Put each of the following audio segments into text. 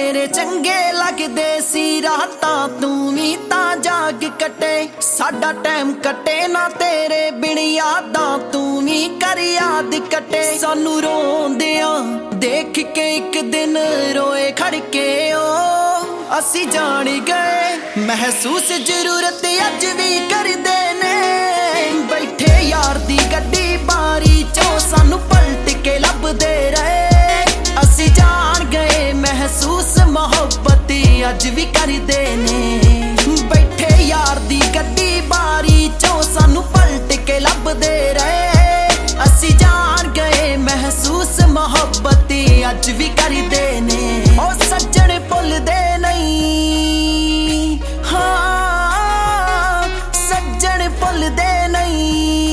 ਮੇਰੇ ਚੰਗੇ ਲੱਗਦੇ ਸੀ ਰਾਤਾਂ, ਤੂੰ ਵੀ ਤਾਂ ਜਾਗ ਕੱਟੇ। ਸਾਡਾ ਟਾਈਮ ਕੱਟੇ ਨਾ ਤੇਰੇ ਬਿਨ ਯਾਦਾਂ, ਤੂੰ ਵੀ ਕਰ ਯਾਦ ਕੱਟੇ। ਸਾਨੂੰ ਰੋਂਦਿਆਂ ਦੇਖ ਕੇ ਇੱਕ ਦਿਨ ਰੋਏ ਖੜ ਕੇ ਓ ਅਸੀਂ ਜਾਣ ਗਏ। ਮਹਿਸੂਸ ਜ਼ਰੂਰਤ ਅੱਜ ਵੀ ਕਰਦੇ ਨੇ। ਬੈਠੇ ਯਾਰ ਦੀ ਗੱਡੀ ਬਾਰੀ ਚੋਂ ਸਾਨੂੰ ਪਲਟ ਕੇ ਲੱਭਦੇ ਰਹੇ। ਅਸੀਂ ਜਾਣ ਗਏ ਮਹਿਸੂਸ ਮੁਹੱਬਤ ਅੱਜ ਵੀ ਕਰਦੇ ਨੇ। ਬੈਠੇ ਯਾਰ ਦੀ ਗੱਡੀ ਬਾਰੀ ਚੋਂ ਸਾਨੂੰ ਪਲਟ ਕੇ ਲੱਭਦੇ ਰਹੇ। ਅਸੀਂ ਜਾਣ ਗਏ ਮਹਿਸੂਸ ਮੁਹੱਬਤ ਅੱਜ ਵੀ ਕਰਦੇ ਨੇ। ਉਹ ਸੱਜਣ ਭੁੱਲਦੇ ਨਹੀਂ, ਹਾਂ ਸੱਜਣ ਭੁੱਲਦੇ ਨਹੀਂ।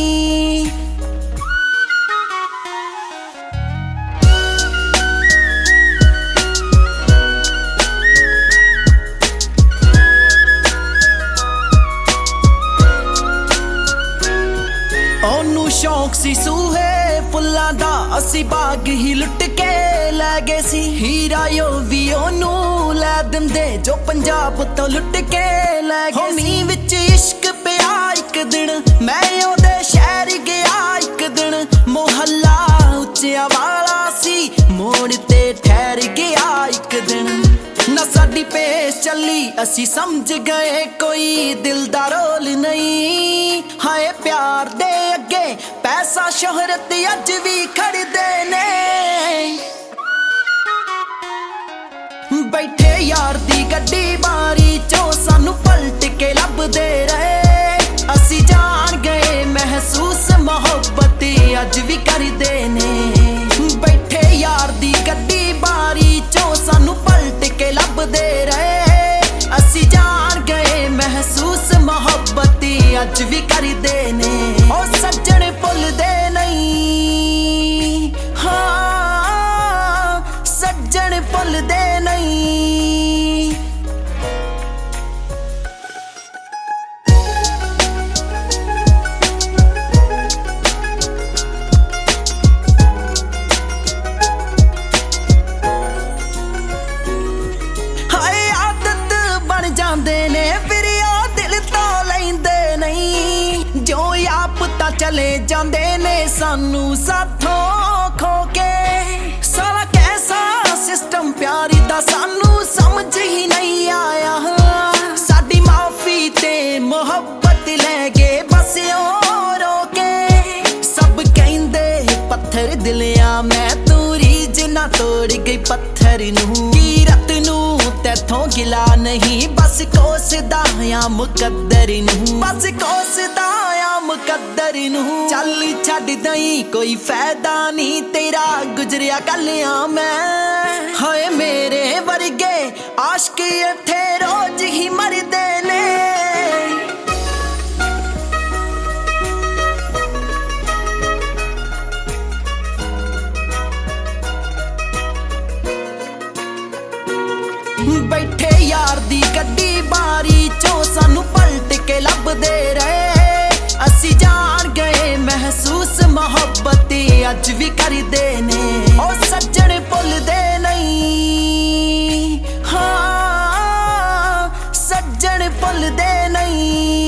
ਉਹਨੂੰ ਸ਼ੌਂਕ ਸੀ ਸੂਹੇ ਫੁੱਲਾਂ ਦਾ, ਅਸੀਂ ਬਾਗ ਹੀ ਲੁੱਟ ਕੇ ਲੈ ਗਏ ਸੀ। ਹੀਰਾ ਉਹ ਵੀ ਉਹਨੂੰ ਲੈ ਦਿੰਦੇ ਜੋ ਪੰਜਾਬ ਤੋਂ ਲੁੱਟ ਕੇ ਲੈ ਗਏ। ਮੀਂਹ ਵਿੱਚ ਇਸ਼ਕ ਪਿਆ ਇੱਕ ਦਿਨ, ਮੈਂ ਉਹਦੇ ਸ਼ਹਿਰ ਗਿਆ ਇੱਕ ਦਿਨ। ਮੁਹੱਲਾ ਉੱਚਿਆਂ ਵਾਲਾ ਸੀ, ਮੋੜ ਤੇ ਠਹਿਰ ਗਿਆ ਇੱਕ ਦਿਨ। ਨਾ ਸਾਡੀ ਪੇਸ਼ ਚੱਲੀ, ਅਸੀਂ ਸਮਝ ਗਏ ਕੋਈ ਦਿਲ ਦਾ ਰੋਲ ਨਹੀਂ। ਹਾਏ ਪਿਆਰ ਦੇ ਅੱਗੇ ਪੈਸਾ ਸ਼ੋਹਰਤ ਅੱਜ ਵੀ ਖੜਦੇ ਨੇ। ਬੈਠੇ ਯਾਰ ਦੀ ਗੱਡੀ ਬਾਰੀ ਚੋਂ ਸਾਨੂੰ ਪਲਟ ਕੇ ਲੱਭਦੇ ਰਹੇ। ਅਸੀਂ ਜਾਣ ਗਏ ਮਹਿਸੂਸ ਮੁਹੱਬਤ ਅੱਜ ਵੀ ਕਰਦੇ ਨੇ। ਬੈਠੇ ਯਾਰ ਦੀ ਗੱਡੀ ਬਾਰੀ ਚੋਂ ਸਾਨੂੰ ਪਲਟ ਕੇ ਲੱਭਦੇ ਰਹੇ। ਅਸੀਂ ਜਾਣ ਗਏ ਮਹਿਸੂਸ ਮੁਹੱਬਤ ਅੱਜ ਵੀ ਕਰਦੇ ਨੇ। ਉਹ ਸੱਜਣ ਭੁੱਲਦੇ ਨਹੀਂ, ਹਾਂ ਸੱਜਣ ਭੁੱਲਦੇ ਨਹੀਂ। ਹਾਏ ਆਦਤ ਬਣ ਜਾਂਦੇ ਨੇ ਫਿਰ ਉਹ ਦਿਲ ਤੋਂ ਲੈਂਦੇ ਨਹੀਂ। ਜੋ ਆਪ ਤਾਂ ਚਲੇ ਜਾਂਦੇ ਨੇ ਸਾਨੂੰ ਸਾਥੋਂ ਖੋ ਕੇ। ਸਾਰਾ ਕੈਸਾ ਸਿਸਟਮ ਪਿਆਰੀ ਦਾ ਸਾਨੂੰ ਸਮਝ ਹੀ ਨਹੀਂ ਆਇਆ। ਸਾਡੀ ਮਾਫੀ ਤੇ ਮੁਹੱਬਤ ਲੈ ਗਏ ਬਸ ਉਹ ਰੋ ਕੇ। ਸਭ ਕਹਿੰਦੇ ਪੱਥਰ ਦਿਲਿਆ ਮੈਂ ਤੂੰ ਰੀਝ ਨਾ ਤੋੜ ਗਈ ਪੱਥਰ ਨੂੰ। ਕੀਰਤ ਨੂੰ ਤੈਥੋਂ ਗਿਲਾ ਨਹੀਂ, ਬਸ ਕੋਸਦਾ ਆ ਮੁਕੱਦਰ ਨੂੰ। ਬਸ ਕੋਸਦਾ ਆ ਮੁਕੱਦਰ ਨੂੰ। ਚੱਲ ਛੱਡ ਦਈ ਕੋਈ ਫਾਇਦਾ ਨਹੀਂ ਤੇਰਾ ਗੁਜ਼ਰਿਆ ਕੱਲਿਆਂ ਮੈਂ। ਹਾਏ ਮੇਰੇ ਵਰਗੇ ਆਸ਼ਕ ਇੱਥੇ ਰੋਜ਼ ਹੀ ਮਰਦੇ ਨੇ। ਬੈਠੇ ਯਾਰ ਦੀ ਗੱਡੀ ਬਾਰੀ ਚੋਂ ਸਾਨੂੰ ਪਲਟ ਕੇ ਲੱਭਦੇ ਰਹੇ। ਅਸੀਂ ਜਾਣ ਗਏ ਮਹਿਸੂਸ ਮੁਹੱਬਤ ਅੱਜ ਵੀ ਕਰਦੇ ਨੇ। ਉਹ ਸੱਜਣ ਭੁੱਲਦੇ ਨਹੀਂ, ਹਾਂ ਸੱਜਣ ਭੁੱਲਦੇ ਨਹੀਂ।